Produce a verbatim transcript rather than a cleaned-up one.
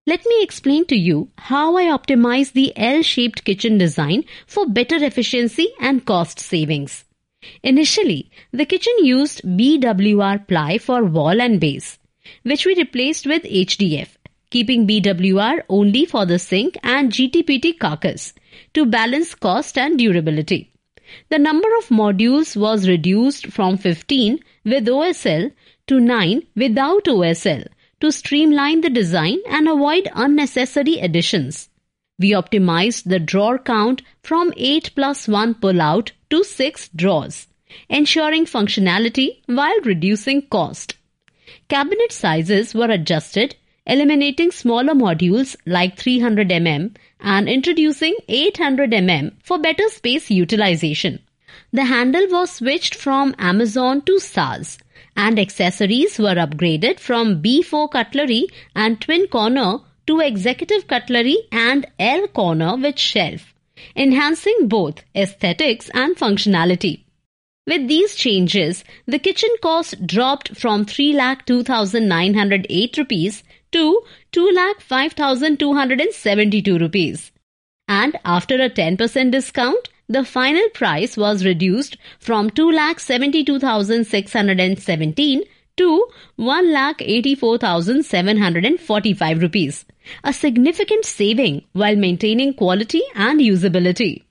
Let me explain to you how I optimize the L-shaped kitchen design for better efficiency and cost savings. Initially, the kitchen used B W R ply for wall and base, which we replaced with H D F, keeping B W R only for the sink and G T P T carcass to balance cost and durability. The number of modules was reduced from fifteen with O S L to nine without O S L to streamline the design and avoid unnecessary additions. We optimized the drawer count from eight plus one pull-out to six drawers, ensuring functionality while reducing cost. Cabinet sizes were adjusted, eliminating smaller modules like three hundred millimeters and introducing eight hundred millimeters for better space utilization. The handle was switched from Amazon to S A R S, and accessories were upgraded from B four cutlery and twin corner to executive cutlery and L corner with shelf, enhancing both aesthetics and functionality. With these changes, the kitchen cost dropped from three lakh two thousand nine hundred eight rupees to two lakh five thousand two hundred seventy-two rupees. And after a ten percent discount, the final price was reduced from two lakh seventy-two thousand six hundred seventeen to one lakh eighty-four thousand seven hundred forty-five rupees, a significant saving while maintaining quality and usability.